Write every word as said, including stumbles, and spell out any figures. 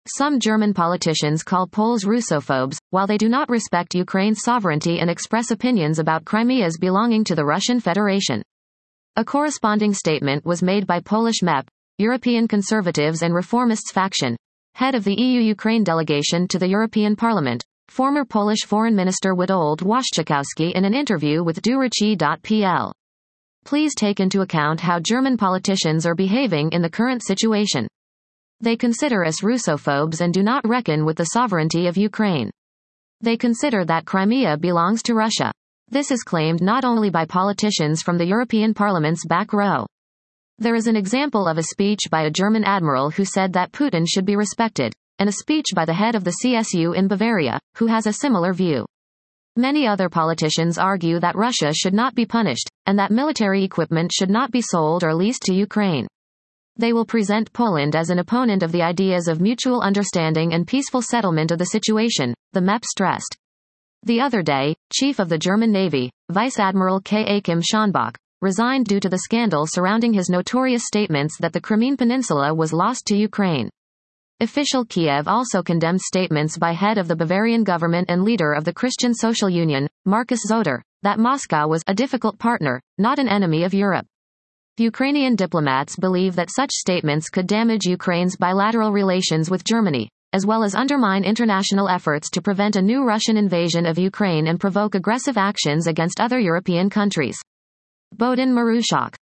Some German politicians call Poles Russophobes, while they do not respect Ukraine's sovereignty and express opinions about Crimea's belonging to the Russian Federation. A corresponding statement was made by Polish M E P, European Conservatives and Reformists faction, head of the E U-Ukraine delegation to the European Parliament, former Polish Foreign Minister Witold Waszczykowski in an interview with Durychi dot p l. Please take into account how German politicians are behaving in the current situation. They consider us Russophobes and do not reckon with the sovereignty of Ukraine. They consider that Crimea belongs to Russia. This is claimed not only by politicians from the European Parliament's back row. There is an example of a speech by a German admiral who said that Putin should be respected, and a speech by the head of the C S U in Bavaria, who has a similar view. Many other politicians argue that Russia should not be punished, and that military equipment should not be sold or leased to Ukraine. They will present Poland as an opponent of the ideas of mutual understanding and peaceful settlement of the situation, the M E P stressed. The other day, Chief of the German Navy, Vice Admiral K. Achim Schonbach, resigned due to the scandal surrounding his notorious statements that the Crimean Peninsula was lost to Ukraine. Official Kiev also condemned statements by head of the Bavarian government and leader of the Christian Social Union, Markus Zoder, that Moscow was a difficult partner, not an enemy of Europe. Ukrainian diplomats believe that such statements could damage Ukraine's bilateral relations with Germany, as well as undermine international efforts to prevent a new Russian invasion of Ukraine and provoke aggressive actions against other European countries. Bodin Marushak.